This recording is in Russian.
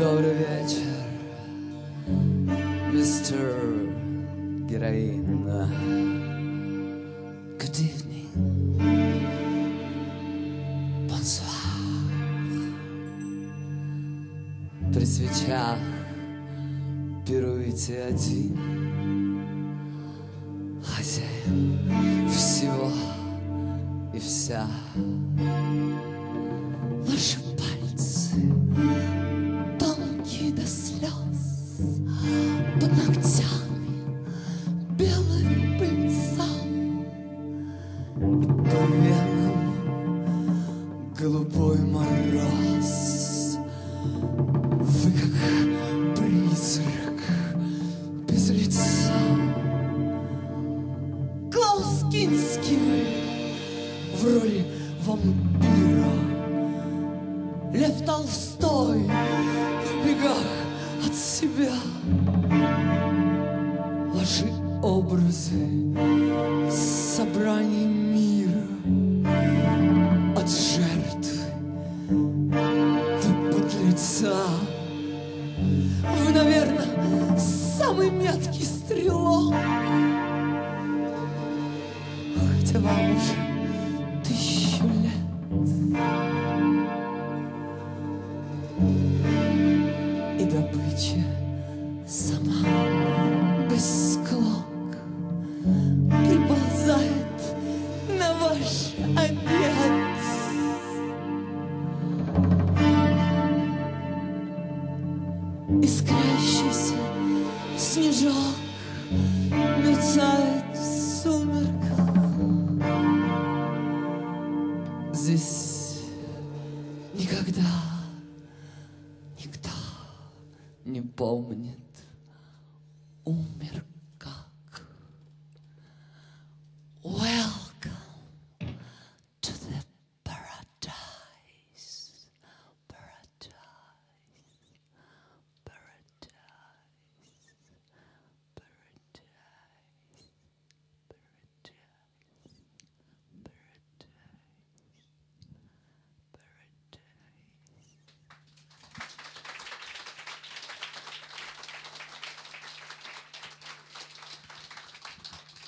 Добрый вечер, мистер Героин. Good evening. Bonsoir. При свечах пируете один, хозяин всего и вся. Ваши пальцы тонкие до слез, под ногтями белая пыльца, по венам голубой мороз. Вы как призрак без лица. Клаус Кински в роли вампира, Лев Толстой в бегах от себя. Ваши образы собрание мира, от жертвы до подлеца. Вы, наверное, самый меткий стрелок, хотя вам уже 1000 лет. И добыча сама без склок приползает на ваш обед. Искрящийся снежок мерцает в сумерках. Здесь никогда никто не помнит умер.